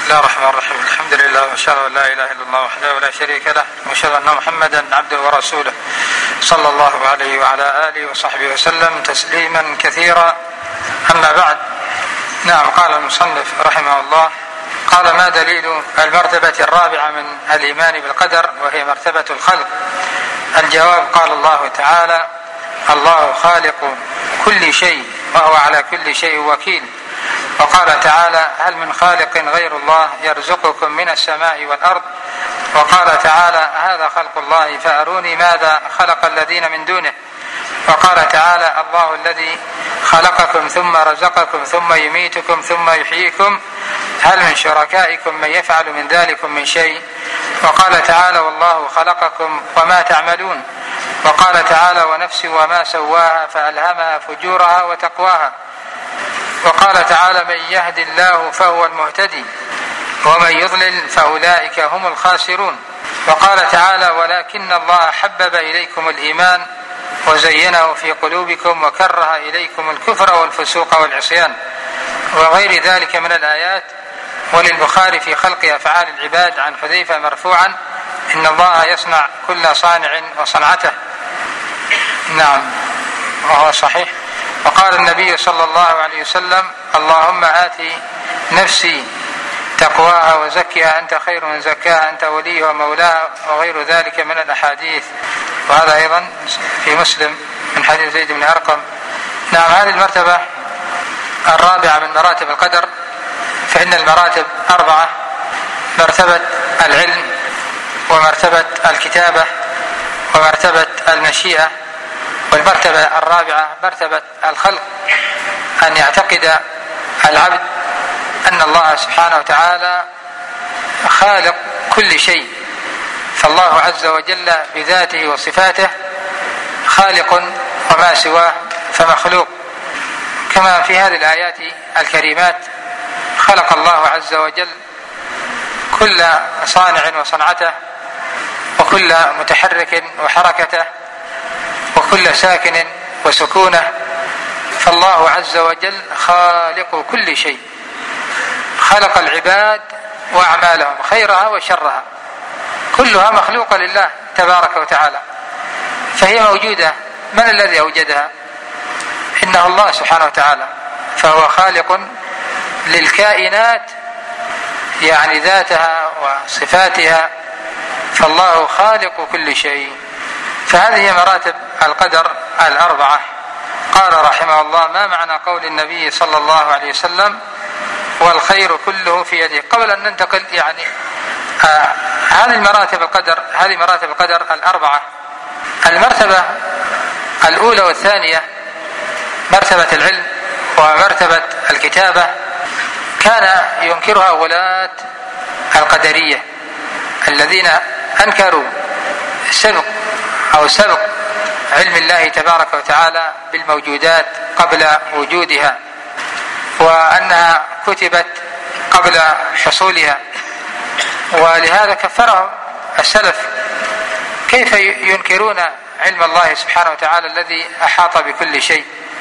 الله الرحمن الرحيم. الحمد لله واشهد ان لا اله الا الله وحده لا شريك له واشهد ان محمدا عبده ورسوله صلى الله عليه وعلى اله وصحبه وسلم تسليما كثيرا. اما بعد، نعم، قال المصنف رحمه الله: قال: ما دليل المرتبة الرابعة من الإيمان بالقدر وهي مرتبة الخلق؟ الجواب: قال الله تعالى: الله خالق كل شيء وهو على كل شيء وكيل. وقال تعالى: هل من خالق غير الله يرزقكم من السماء والأرض؟ وقال تعالى: هذا خلق الله فأروني ماذا خلق الذين من دونه. وقال تعالى: الله الذي خلقكم ثم رزقكم ثم يميتكم ثم يحييكم هل من شركائكم من يفعل من ذلكم من شيء؟ وقال تعالى: والله خلقكم وما تعملون. وقال تعالى: ونفس وما سواها فألهمها فجورها وتقواها. وقال تعالى: من يهد الله فهو المهتدي ومن يضلل فأولئك هم الخاسرون. وقال تعالى: ولكن الله حبب إليكم الإيمان وزينه في قلوبكم وكره إليكم الكفر والفسوق والعصيان، وغير ذلك من الآيات. وللبخاري في خلق أفعال العباد عن حذيفة مرفوعا: إن الله يصنع كل صانع وصنعته. نعم، وهو صحيح. وقال النبي صلى الله عليه وسلم: اللهم آت نفسي تقواها وزكها أنت خير من زكاها أنت وليها ومولاها، وغير ذلك من الأحاديث. وهذا أيضا في مسلم من حديث زيد بن أرقم. نعم، هذه المرتبة الرابعة من مراتب القدر، فإن المراتب 4: مرتبة العلم، ومرتبة الكتابة، ومرتبة المشيئة، والمرتبة الرابعة مرتبة الخلق، أن يعتقد العبد أن الله سبحانه وتعالى خالق كل شيء، فالله عز وجل بذاته وصفاته خالق وما سواه فمخلوق. كما في هذه الآيات الكريمات: خلق الله عز وجل كل صانع وصنعته، وكل متحرك وحركته، وكل ساكن وسكونه. فالله عز وجل خالق كل شيء، خلق العباد وأعمالهم خيرها وشرها كلها مخلوقة لله تبارك وتعالى، فهي موجودة. من الذي أوجدها؟ إنه الله سبحانه وتعالى، فهو خالق للكائنات، يعني ذاتها وصفاتها، فالله خالق كل شيء. فهذه مراتب القدر 4. قال رحمه الله: ما معنى قول النبي صلى الله عليه وسلم: والخير كله في يده؟ قبل أن ننتقل هذه مراتب القدر 4. المرتبة الأولى والثانية مرتبة العلم ومرتبة الكتابة كان ينكرها ولاة القدرية الذين أنكروا سبق علم الله تبارك وتعالى بالموجودات قبل وجودها، وأنها كتبت قبل حصولها. ولهذا كفرهم السلف: كيف ينكرون علم الله سبحانه وتعالى الذي أحاط بكل شيء؟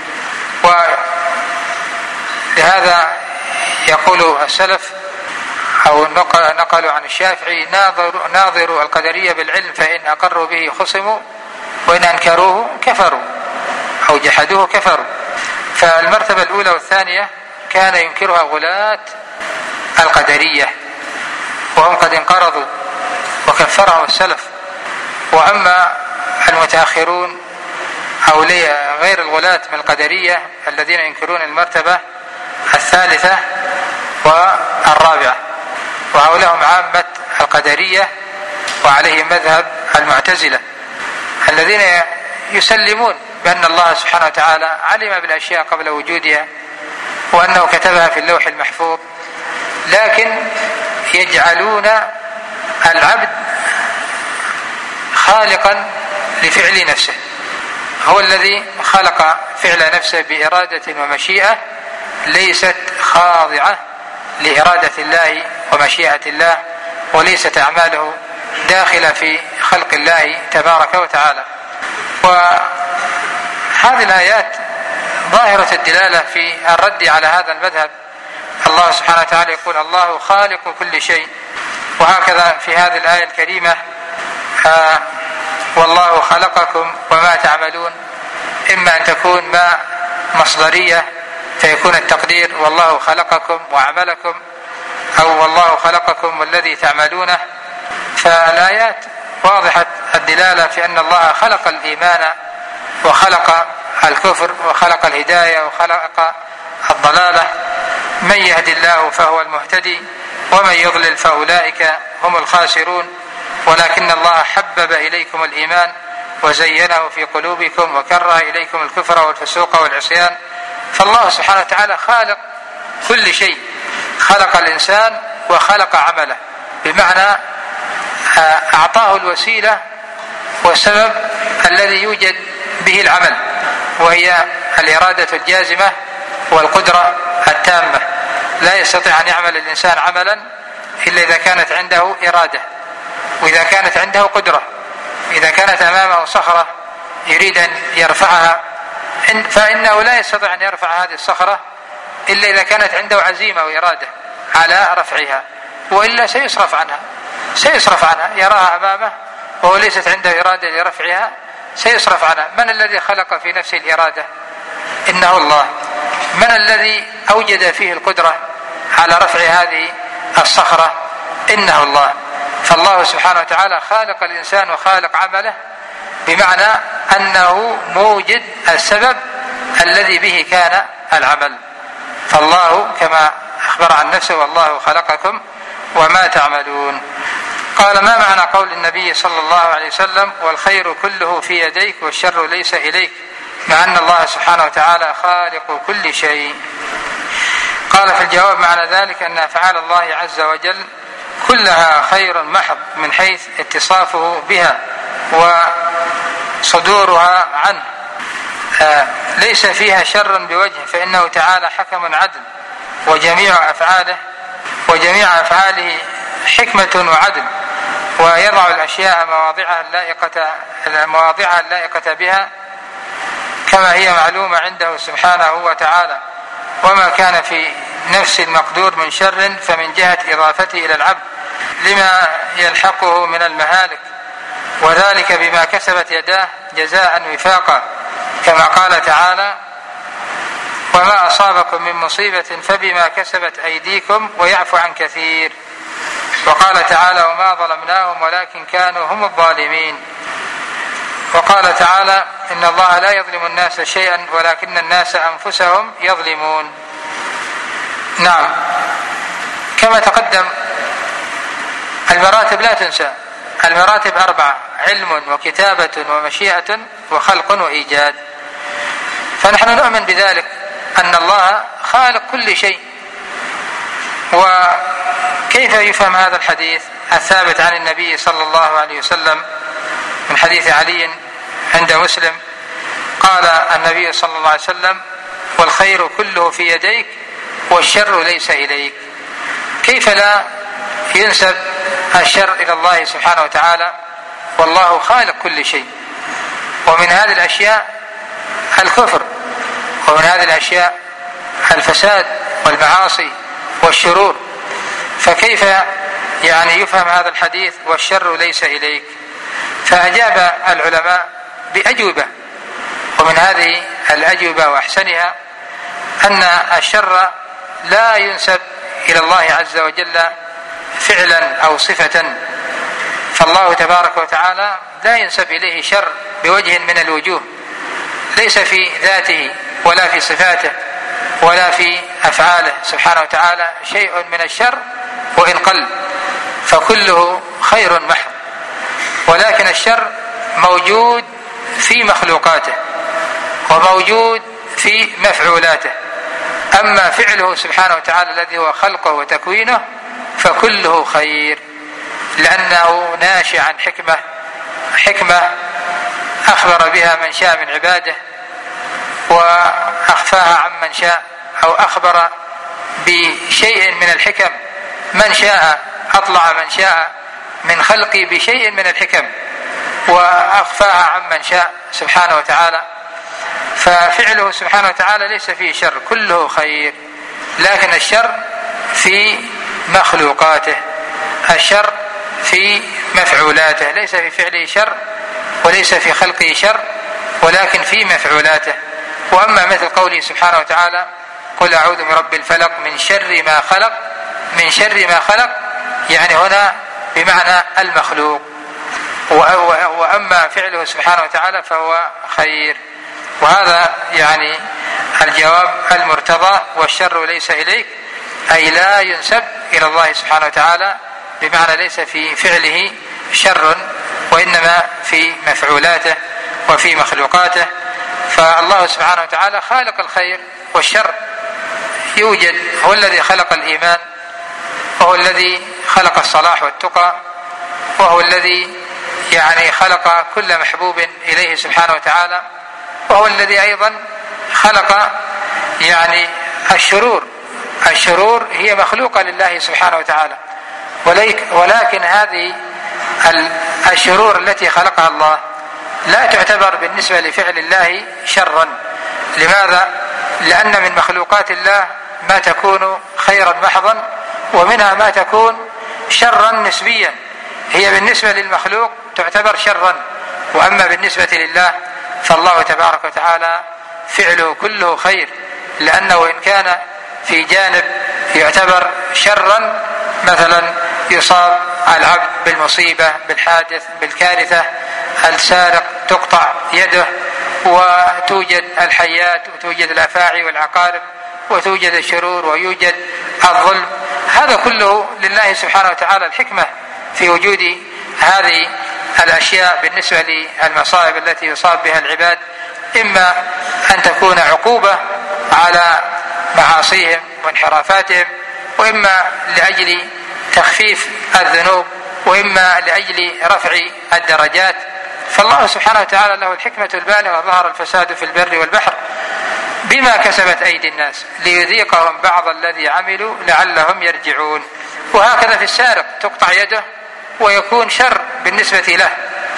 ولهذا يقول السلف أو نقلوا عن الشافعي: ناظروا القدرية بالعلم فإن أقروا به خصموا وإن أنكروه كفروا أو جحدوه كفروا. فالمرتبة الأولى والثانية كان ينكرها غلاة القدرية، وهم قد انقرضوا وكفرهم السلف. وأما المتأخرون أو غير الغلاة من القدرية الذين ينكرون المرتبة الثالثة والرابعة، وهؤلاء هم عامة القدرية، وعليهم مذهب المعتزلة الذين يسلمون بأن الله سبحانه وتعالى علم بالأشياء قبل وجودها، وأنه كتبها في اللوح المحفوظ، لكن يجعلون العبد خالقا لفعل نفسه، هو الذي خلق فعل نفسه بإرادة ومشيئة ليست خاضعة لإرادة الله ومشيئة الله، وليست أعماله داخلة في خلق الله تبارك وتعالى. وهذه الآيات ظاهرة الدلالة في الرد على هذا المذهب الله سبحانه وتعالى يقول الله خالق كل شيء. وهكذا في هذه الآية الكريمة والله خلقكم وما تعملون، إما أن تكون ما مصدرية فيكون التقدير والله خلقكم وعملكم، أو والله خلقكم والذي تعملونه. فالآيات واضحة الدلالة في أن الله خلق الإيمان وخلق الكفر وخلق الهداية وخلق الضلالة. من يهدي الله فهو المهتدي ومن يضلل فأولئك هم الخاسرون. ولكن الله حبب إليكم الإيمان وزينه في قلوبكم وكره إليكم الكفر والفسوق والعصيان. فالله سبحانه وتعالى خالق كل شيء، خلق الإنسان وخلق عمله، بمعنى أعطاه الوسيلة والسبب الذي يوجد به العمل، وهي الإرادة الجازمة والقدرة التامة. لا يستطيع أن يعمل الإنسان عملا إلا إذا كانت عنده إرادة، وإذا كانت عنده قدرة. إذا كانت أمامه صخرة يريد أن يرفعها فإنه لا يستطيع أن يرفع هذه الصخرة إلا إذا كانت عنده عزيمة وإرادة على رفعها، وإلا سيصرف عنها يراها أمامه وهو ليست عنده إرادة لرفعها سيصرف عنها. من الذي خلق في نفسه الإرادة؟ إنه الله. من الذي أوجد فيه القدرة على رفع هذه الصخرة؟ إنه الله. فالله سبحانه وتعالى خالق الإنسان وخالق عمله، بمعنى أنه موجد السبب الذي به كان العمل. فالله كما أخبر عن نفسه والله خلقكم وما تعملون. قال ما معنى قول النبي صلى الله عليه وسلم والخير كله في يديك والشر ليس إليك، مع أن الله سبحانه وتعالى خالق كل شيء؟ قال في الجواب معنى ذلك أن أفعال الله عز وجل كلها خير محض من حيث اتصافه بها وصدورها عنه، ليس فيها شر بوجه، فإنه تعالى حكم عدل، وجميع أفعاله حكمة وعدل، ويضع الأشياء مواضعها اللائقة بها كما هي معلومة عنده سبحانه وتعالى. وما كان في نفس المقدور من شر فمن جهة إضافته إلى العبد لما يلحقه من المهالك، وذلك بما كسبت يداه جزاء وفاقا، كما قال تعالى وما أصابكم من مصيبة فبما كسبت أيديكم ويعفو عن كثير. وقال تعالى وما ظلمناهم ولكن كانوا هم الظالمين. وقال تعالى إن الله لا يظلم الناس شيئا ولكن الناس أنفسهم يظلمون. نعم، كما تقدم المراتب لا تنسى، المراتب 4: علم وكتابة ومشيئة وخلق وإيجاد. فنحن نؤمن بذلك أن الله خالق كل شيء. وكيف يفهم هذا الحديث الثابت عن النبي صلى الله عليه وسلم من حديث علي عند مسلم؟ قال النبي صلى الله عليه وسلم والخير كله في يديك والشر ليس إليك. كيف لا ينسب الشر إلى الله سبحانه وتعالى والله خالق كل شيء؟ ومن هذه الأشياء الكفر، ومن هذه الأشياء الفساد والمعاصي والشرور. فكيف يفهم هذا الحديث والشر ليس إليك؟ فأجاب العلماء بأجوبة، ومن هذه الأجوبة وأحسنها أن الشر لا ينسب إلى الله عز وجل فعلا أو صفة، فالله تبارك وتعالى لا ينسب إليه شر بوجه من الوجوه، ليس في ذاته ولا في صفاته ولا في أفعاله سبحانه وتعالى شيء من الشر وإن قل، فكله خير محض. ولكن الشر موجود في مخلوقاته وموجود في مفعولاته، أما فعله سبحانه وتعالى الذي هو خلقه وتكوينه فكله خير، لأنه ناشئ عن حكمة أخبر بها من شاء من عباده وأخفاها عن من شاء، أو أخبر بشيء من الحكم من شاء، أطلع من شاء من خلقي بشيء من الحكم وأخفاها عن من شاء سبحانه وتعالى. ففعله سبحانه وتعالى ليس فيه شر، كله خير. لكن الشر في مخلوقاته، الشر في مفعولاته، ليس في فعله شر وليس في خلقه شر، ولكن في مفعولاته. وأما مثل قوله سبحانه وتعالى قل أعوذ برب الفلق من شر ما خلق، من شر ما خلق يعني هنا بمعنى المخلوق، وأما فعله سبحانه وتعالى فهو خير. وهذا يعني الجواب المرتضى. والشر ليس إليك أي لا ينسب إلى الله سبحانه وتعالى، بمعنى ليس في فعله شر وإنما في مفعولاته وفي مخلوقاته. فالله سبحانه وتعالى خالق الخير والشر يوجد، هو الذي خلق الإيمان، وهو الذي خلق الصلاح والتقى، وهو الذي يعني خلق كل محبوب إليه سبحانه وتعالى، وهو الذي أيضا خلق يعني الشرور هي مخلوقة لله سبحانه وتعالى، ولكن هذه الشرور التي خلقها الله لا تعتبر بالنسبة لفعل الله شرا. لماذا؟ لأن من مخلوقات الله ما تكون خيرا محضا، ومنها ما تكون شرا نسبيا، هي بالنسبة للمخلوق تعتبر شرا، وأما بالنسبة لله فالله تبارك وتعالى فعله كله خير، لأنه إن كان في جانب يعتبر شرا، مثلا يصاب العبد بالمصيبة، بالحادث، بالكارثة، السارق تقطع يده، وتوجد الحيات، وتوجد الأفاعي والعقارب، وتوجد الشرور، ويوجد الظلم، هذا كله لله سبحانه وتعالى الحكمة في وجود هذه الأشياء بالنسبة للمصائب التي يصاب بها العباد، إما أن تكون عقوبة على معاصيهم وانحرافاتهم، وإما لأجل تخفيف الذنوب، وإما لأجل رفع الدرجات. فالله سبحانه وتعالى له الحكمة البالغة. ظهر الفساد في البر والبحر بما كسبت أيدي الناس ليذيقهم بعض الذي عملوا لعلهم يرجعون. وهكذا في السارق تقطع يده ويكون شر بالنسبة له،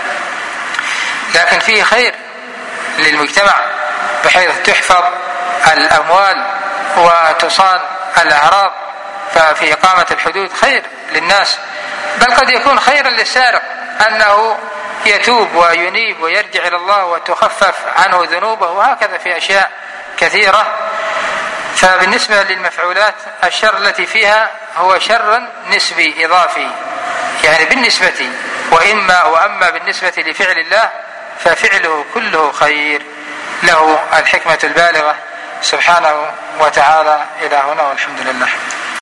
لكن فيه خير للمجتمع بحيث تحفظ الأموال وتصان الأعراض، ففي إقامة الحدود خير للناس. بل قد يكون خيرا للسارق أنه يتوب وينيب ويرجع إلى الله وتخفف عنه ذنوبه، وهكذا في أشياء كثيرة. فبالنسبة للمفعولات الشر التي فيها هو شر نسبي إضافي، يعني بالنسبة، وأما بالنسبة لفعل الله ففعله كله خير، له الحكمة البالغة سبحانه وتعالى. إلى هنا والحمد لله.